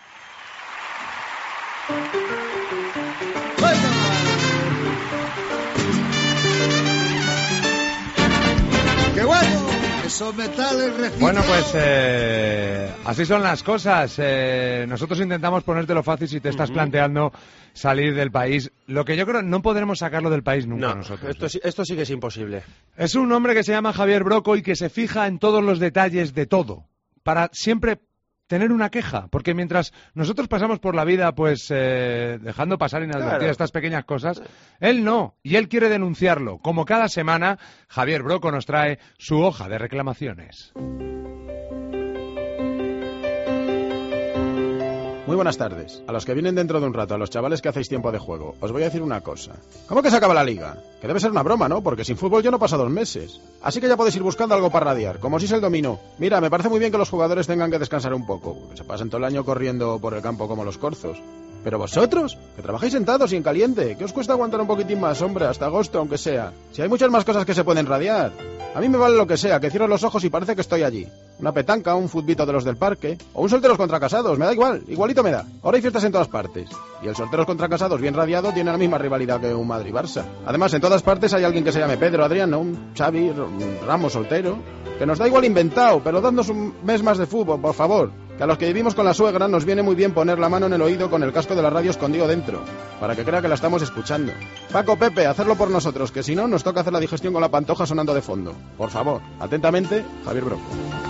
¡Qué bueno! Esos metales reciclados.
Bueno, pues así son las cosas. Nosotros intentamos ponértelo fácil si te estás planteando salir del país. Lo que yo creo, no podremos sacarlo del país nunca nosotros.
Esto sí que es imposible.
Es un hombre que se llama Javier Broco y que se fija en todos los detalles de todo, para siempre tener una queja, porque mientras nosotros pasamos por la vida pues dejando pasar inadvertidas estas pequeñas cosas, él no, y él quiere denunciarlo. Como cada semana, Javier Broco nos trae su hoja de reclamaciones.
Muy
Muy buenas tardes. A los que vienen dentro de un rato, a los chavales que hacéis tiempo de juego, os voy a decir una cosa. ¿Cómo que se acaba la liga? Que debe ser una broma, ¿no? Porque sin fútbol yo no paso 2 meses. Así que ya podéis ir buscando algo para radiar, como si es el dominó. Mira, me parece muy bien que los jugadores tengan que descansar un poco, que se pasen todo el año corriendo por el campo como los corzos. Pero vosotros, que trabajáis sentados y en caliente, ¿qué os cuesta aguantar un poquitín más, hombre, hasta agosto, aunque sea? Si hay muchas más cosas que se pueden radiar. A mí me vale lo que sea, que cierro los ojos y parece que estoy allí. Una petanca, un futbito de los del parque, o un solteros contra casados, me da igual, igualito me da. Ahora hay fiestas en todas partes. Y el solteros contra casados bien radiado tiene la misma rivalidad que un Madrid-Barça. Además, en todas partes hay alguien que se llame Pedro, Adriano, un Xavi, un Ramos soltero. Que nos da igual inventado, pero dadnos un mes más de fútbol, por favor. Que a los que vivimos con la suegra nos viene muy bien poner la mano en el oído con el casco de la radio escondido dentro, para que crea que la estamos escuchando. Paco, Pepe, hacerlo por nosotros, que si no, nos toca hacer la digestión con la pantoja sonando de fondo. Por favor, atentamente, Javier Broco.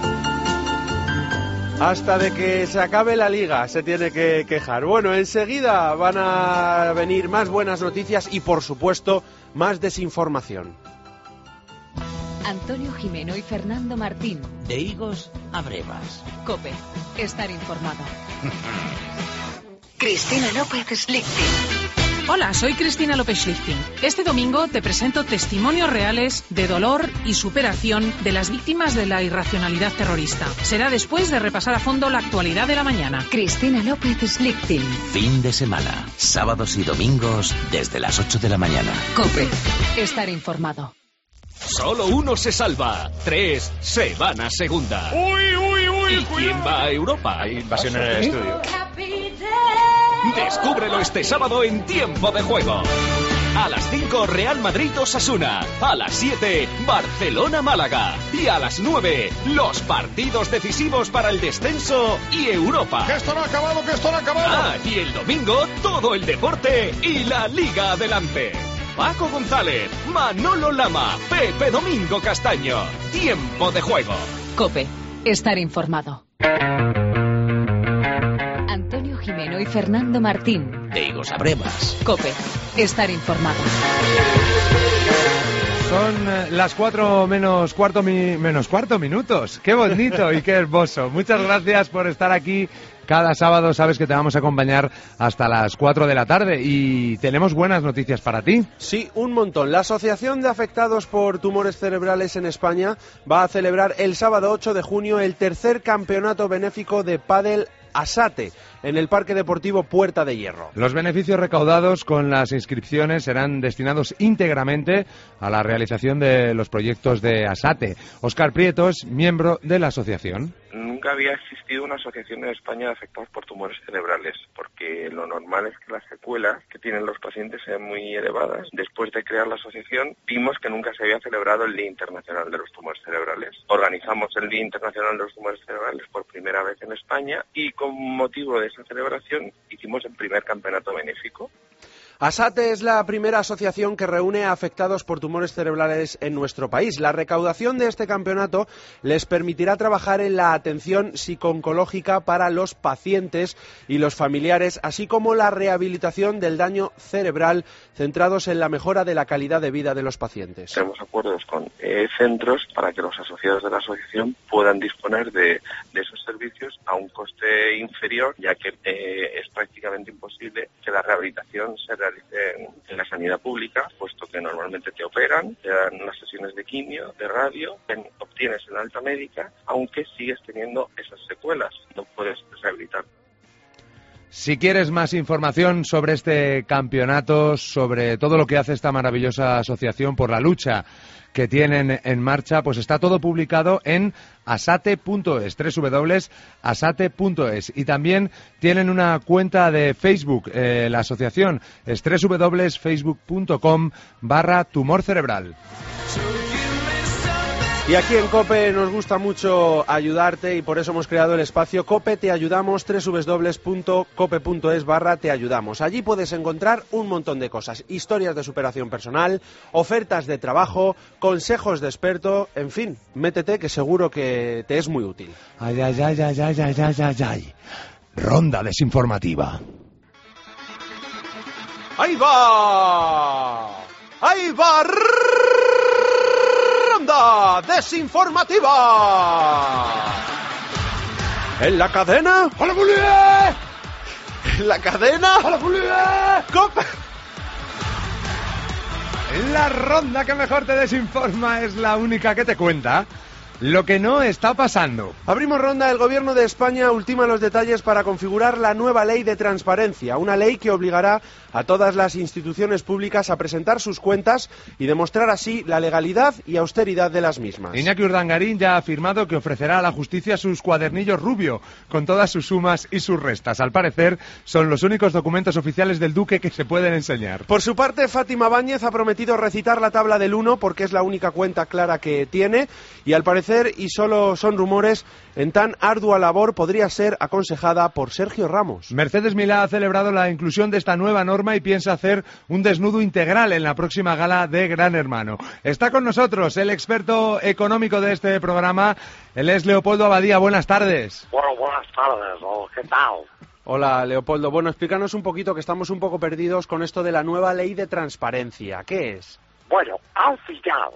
Hasta de que se acabe la liga se tiene que quejar. Bueno, enseguida van a venir más buenas noticias y, por supuesto, más desinformación.
Antonio Jimeno y Fernando Martín.
De higos a brevas.
COPE. Estar informado.
Cristina López Schlichting.
Hola, soy Cristina López Schlichting. Este domingo te presento testimonios reales de dolor y superación de las víctimas de la irracionalidad terrorista. Será después de repasar a fondo la actualidad de la mañana.
Cristina López Schlichting.
Fin de semana. Sábados y domingos desde las 8 de la mañana.
COPE. Estar informado.
Solo uno se salva, 3 se van a segunda.
¡Uy, uy, uy!
¿Y quién va a Europa?
Hay invasión en el estudio.
Descúbrelo este sábado en Tiempo de Juego. A las 5, Real Madrid-Osasuna. A las 7, Barcelona-Málaga. Y a las 9, los partidos decisivos para el descenso y Europa.
¡Que esto no ha acabado, que esto no ha acabado!
Ah, y el domingo, todo el deporte y la Liga adelante. Paco González, Manolo Lama, Pepe Domingo Castaño. Tiempo de Juego.
COPE. Estar informado. Antonio Jimeno y Fernando Martín.
De higos a brevas.
COPE. Estar informado.
Son las 4 menos cuarto minutos. ¡Qué bonito y qué hermoso! Muchas gracias por estar aquí. Cada sábado sabes que te vamos a acompañar hasta las 4 de la tarde y tenemos buenas noticias para ti.
Sí, un montón. La Asociación de Afectados por Tumores Cerebrales en España va a celebrar el sábado 8 de junio el tercer campeonato benéfico de pádel Asate en el Parque Deportivo Puerta de Hierro.
Los beneficios recaudados con las inscripciones serán destinados íntegramente a la realización de los proyectos de Asate. Óscar Prieto es miembro de la asociación.
Nunca había existido una asociación en España de afectados por tumores cerebrales, porque lo normal es que las secuelas que tienen los pacientes sean muy elevadas. Después de crear la asociación, vimos que nunca se había celebrado el Día Internacional de los Tumores Cerebrales. Organizamos el Día Internacional de los Tumores Cerebrales por primera vez en España y con motivo de esa celebración hicimos el primer campeonato benéfico.
Asate es la primera asociación que reúne a afectados por tumores cerebrales en nuestro país. La recaudación de este campeonato les permitirá trabajar en la atención psico-oncológica para los pacientes y los familiares, así como la rehabilitación del daño cerebral, centrados en la mejora de la calidad de vida de los pacientes.
Tenemos acuerdos con centros para que los asociados de la asociación puedan disponer de esos servicios a un coste inferior, ya que es prácticamente imposible que la rehabilitación se realice en la sanidad pública, puesto que normalmente te operan, te dan unas sesiones de quimio, de radio, obtienes una alta médica, aunque sigues teniendo esas secuelas, no puedes rehabilitar.
Si quieres más información sobre este campeonato, sobre todo lo que hace esta maravillosa asociación por la lucha que tienen en marcha, pues está todo publicado en asate.es, www.asate.es. Y también tienen una cuenta de Facebook, la asociación es www.facebook.com/tumor cerebral.
Y aquí en COPE nos gusta mucho ayudarte y por eso hemos creado el espacio COPE Te Ayudamos, www.cope.es/te ayudamos. Allí puedes encontrar un montón de cosas, historias de superación personal, ofertas de trabajo, consejos de experto, en fin, métete que seguro que te es muy útil.
Ay, ay, ay, ay, ay, ay, ay, ay, ay. Ronda desinformativa.
¡Ahí va! ¡Ahí va! Ronda desinformativa. En la cadena La cadena. ¡Cope!
La ronda que mejor te desinforma es la única que te cuenta lo que no está pasando.
Abrimos ronda. El Gobierno de España ultima los detalles para configurar la nueva ley de transparencia, una ley que obligará a todas las instituciones públicas a presentar sus cuentas y demostrar así la legalidad y austeridad de las mismas.
Iñaki Urdangarín ya ha afirmado que ofrecerá a la justicia sus cuadernillos rubio, con todas sus sumas y sus restas. Al parecer, son los únicos documentos oficiales del Duque que se pueden enseñar.
Por su parte, Fátima Báñez ha prometido recitar la tabla del 1 porque es la única cuenta clara que tiene y al parecer, y solo son rumores, en tan ardua labor podría ser aconsejada por Sergio Ramos.
Mercedes Milá ha celebrado la inclusión de esta nueva norma y piensa hacer un desnudo integral en la próxima gala de Gran Hermano. Está con nosotros el experto económico de este programa, él es Leopoldo Abadía. Buenas tardes.
Bueno, buenas tardes, ¿qué tal?
Hola, Leopoldo. Bueno, explícanos un poquito, que estamos un poco perdidos con esto de la nueva ley de transparencia. ¿Qué es?
Bueno, al final,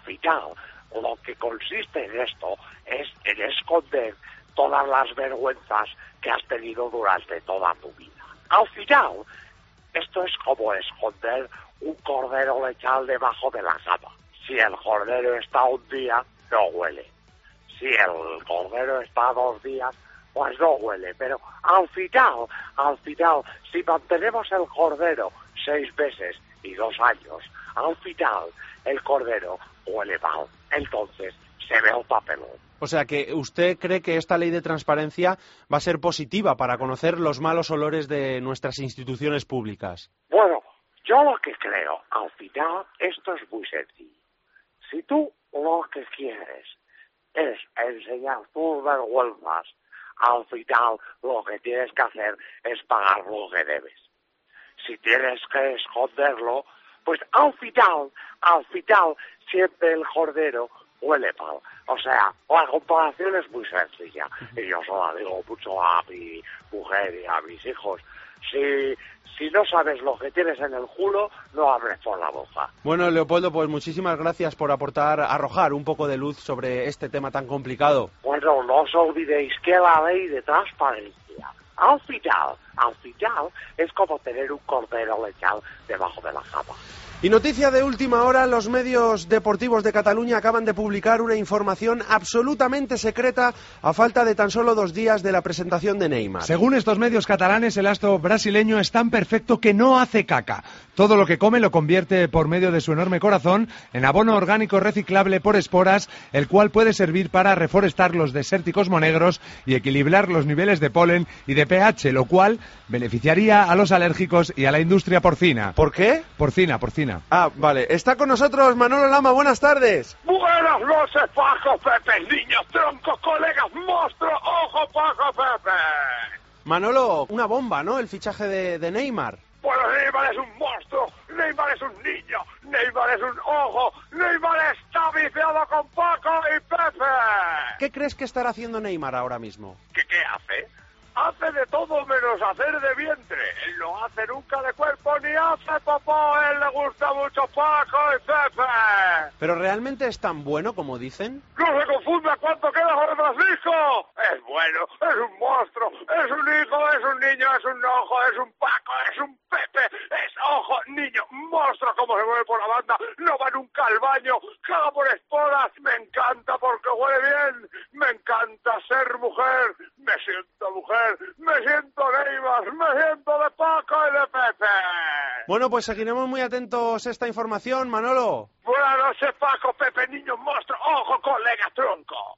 lo que consiste en esto es en esconder todas las vergüenzas que has tenido durante toda tu vida. Al final, esto es como esconder un cordero lechal debajo de la cama. Si el cordero está un día, no huele. Si el cordero está 2 días, pues no huele. Pero al final, si mantenemos el cordero 6 meses y 2 años, al final el cordero huele mal. Entonces se ve un papelón.
O sea, que usted cree que esta ley de transparencia va a ser positiva para conocer los malos olores de nuestras instituciones públicas.
Bueno, yo lo que creo, al final, esto es muy sencillo. Si tú lo que quieres es enseñar tus vergüenzas, al final lo que tienes que hacer es pagar lo que debes. Si tienes que esconderlo, pues al final, siempre el cordero huele mal. O sea, la comparación es muy sencilla. Y yo se la digo mucho a mi mujer y a mis hijos. Si no sabes lo que tienes en el culo, no hables por la boca.
Bueno, Leopoldo, pues muchísimas gracias por arrojar un poco de luz sobre este tema tan complicado.
Bueno, no os olvidéis que la ley de transparencia, al final, es como tener un cordero lechal debajo de la cama.
Y noticia de última hora, los medios deportivos de Cataluña acaban de publicar una información absolutamente secreta a falta de tan solo 2 días de la presentación de Neymar.
Según estos medios catalanes, el astro brasileño es tan perfecto que no hace caca. Todo lo que come lo convierte por medio de su enorme corazón en abono orgánico reciclable por esporas, el cual puede servir para reforestar los desérticos monegros y equilibrar los niveles de polen y de pH, lo cual beneficiaría a los alérgicos y a la industria porcina.
¿Por qué?
Porcina.
Ah, vale. Está con nosotros Manolo Lama. Buenas tardes.
Buenas noches, Paco, Pepe, niños, troncos, colegas, monstruos, ojo, Paco, Pepe.
Manolo, una bomba, ¿no? El fichaje de Neymar.
Bueno, Neymar es un monstruo, Neymar es un niño, Neymar es un ojo, Neymar está viciado con Paco y Pepe.
¿Qué crees que estará haciendo Neymar ahora mismo?
¿Qué hace? Hace de todo menos hacer de vientre. Él no hace nunca de cuerpo ni hace popó. Él le gusta mucho Paco y Pepe.
¿Pero realmente es tan bueno como dicen?
¡No se confunda cuánto queda con el Francisco! Es bueno, es un monstruo, es un hijo, es un niño, es un ojo, es un Paco, es un Pepe, es ojo, niño, monstruo como se mueve por la banda, no va nunca al baño, caga por esporas, me encanta porque huele bien, me encanta ser mujer, me siento mujer, me siento Neymar, me siento de Paco y de Pepe.
Bueno, pues seguiremos muy atentos a esta información, Manolo.
Buenas noches, Paco, Pepe, niño, monstruo, ojo, colega, tronco.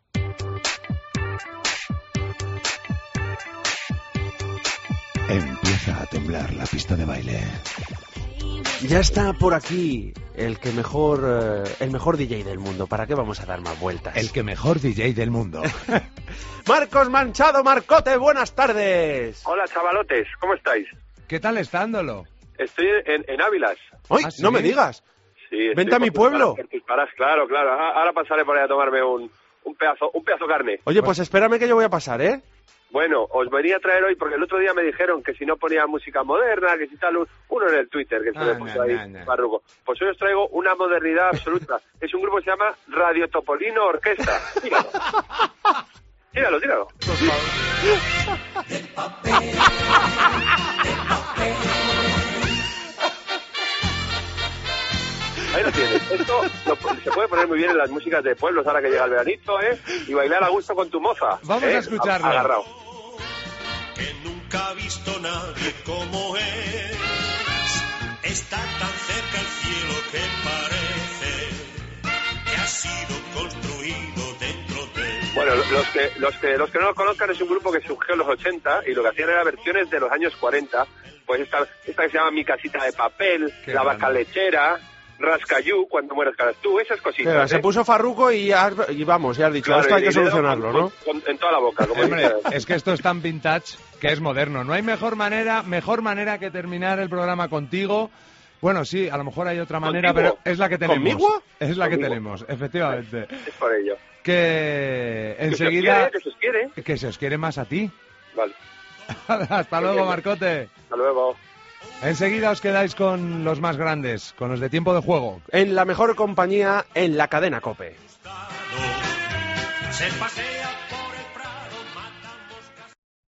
Empieza a temblar la pista de baile.
Ya está por aquí el mejor DJ del mundo. ¿Para qué vamos a dar más vueltas?
El que mejor DJ del mundo.
Marcos Manchado, Marcote, buenas tardes.
Hola, chavalotes, ¿cómo estáis?
¿Qué tal estándolo?
Estoy en Ávilas.
¡Ay,
¿sí?
No me digas!
Sí,
vente a mi pueblo.
Claro. Ahora pasaré por ahí a tomarme un pedazo de carne.
Oye, pues espérame que yo voy a pasar, ¿eh?
Bueno, os venía a traer hoy porque el otro día me dijeron que si no ponía música moderna, que si tal, uno en el Twitter que se me puso ahí barruco. Pues hoy os traigo una modernidad absoluta. Es un grupo que se llama Radio Topolino Orquesta. Tíralo, tíralo.
Por favor.
Ahí lo tienes. Esto se puede poner muy bien en las músicas de pueblos ahora que llega el veranito, ¿eh? Y bailar a gusto con tu moza.
Vamos a escucharlo.
Agarrado.
Que nunca ha visto nadie como él. Está tan cerca el cielo que parece que ha sido construido dentro de él.
Bueno, los que no lo conozcan, es un grupo que surgió en los 80 y lo que hacían era versiones de los años 40. Pues esta que se llama Mi casita de papel,
Qué
La
grande.
vaca lechera, Rascayú, Cuando mueras caras tú, esas cositas.
Pero se puso Farruko y vamos, ya has dicho,
Claro,
esto hay
y
que
le he dado
solucionarlo, ¿no?
en toda la boca, como
Hombre,
dice.
es que esto es tan vintage que es moderno. No hay mejor manera que terminar el programa contigo. Bueno, sí, a lo mejor hay otra manera,
¿Contigo?
pero es la que tenemos.
¿Conmigo?
Es la que
Conmigo.
tenemos, efectivamente.
Es por ello.
Que enseguida...
Que se os quiere.
Que se os quiere más a ti.
Vale.
Hasta luego, Marcote.
Hasta luego.
Enseguida os quedáis con los más grandes, con los de Tiempo de Juego.
En la mejor compañía, en la cadena COPE.
Se pasea por